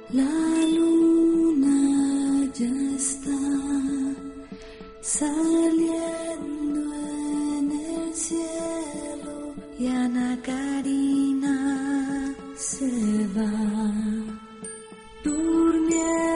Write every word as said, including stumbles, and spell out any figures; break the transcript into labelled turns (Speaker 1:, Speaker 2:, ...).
Speaker 1: La luna ya está saliendo en el cielo y Ana Karina se va durmiendo.